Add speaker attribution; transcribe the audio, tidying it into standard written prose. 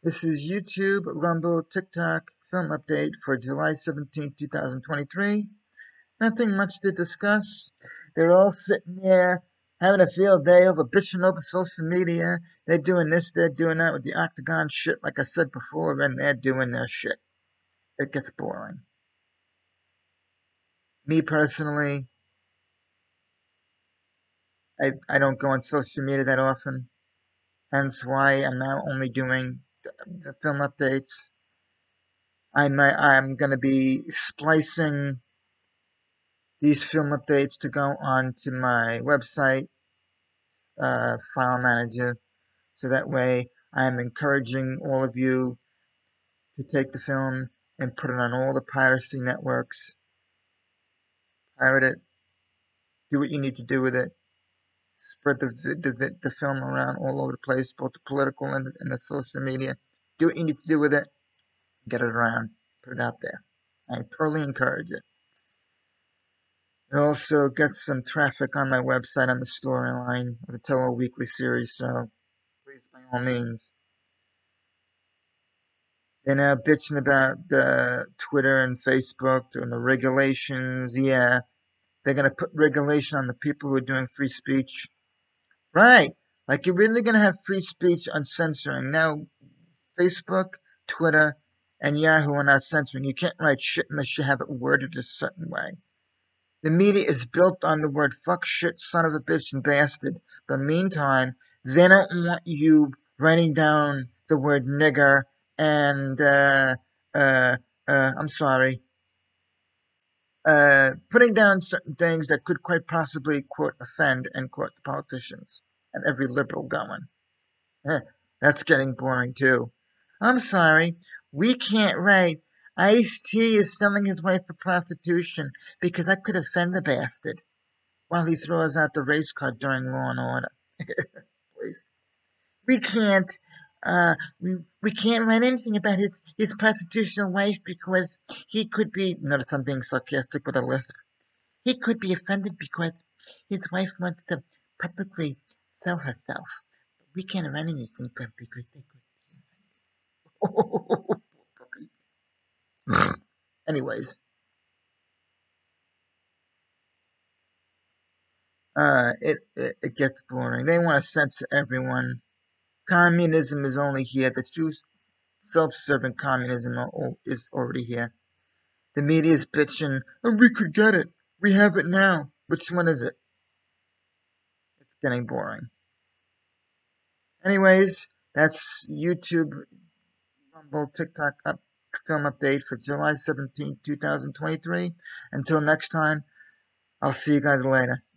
Speaker 1: This is YouTube, Rumble, TikTok film update for July 17, 2023. Nothing much to discuss. They're all sitting there having a field day over bitching over social media. They're doing this, they're doing that with the Octagon shit, like I said before, and they're doing their shit. It gets boring. Me personally, I don't go on social media that often, hence why I'm now only doing the film updates. I'm going to be splicing these film updates to go onto my website file manager, so that way I'm encouraging all of you to take the film and put it on all the piracy networks. Pirate it. Do what you need to do with it. Spread the film around all over the place, both the political and the social media. Do what you need to do with it. Get it around. Put it out there. I totally encourage it. It also gets some traffic on my website on the storyline of the Tello Weekly series, so please, by all means. They're now bitching about the Twitter and Facebook and the regulations. Yeah, they're going to put regulation on the people who are doing free speech. Right. Like, you're really going to have free speech on censoring. Now, Facebook, Twitter, and Yahoo are not censoring. You can't write shit unless you have it worded a certain way. The media is built on the word fuck, shit, son of a bitch, and bastard. But meantime, they don't want you writing down the word nigger and, I'm sorry, putting down certain things that could quite possibly, quote, offend, end quote, the politicians and every liberal going. That's getting boring too. I'm sorry, we can't write Ice-T is selling his wife for prostitution because that could offend the bastard while he throws out the race card during Law and Order. Please. We can't we can't write anything about his prostitutional wife because he could be, notice I'm being sarcastic with a lisp, he could be offended because his wife wants to publicly sell herself. We can't write anything because they could be offended. Anyways. It gets boring. They want to censor everyone. Communism is only here. The true self-serving communism is already here. The media is bitching, oh, we could get it. We have it now. Which one is it? It's getting boring. Anyways, that's YouTube, Rumble, TikTok film update for July 17, 2023. Until next time, I'll see you guys later.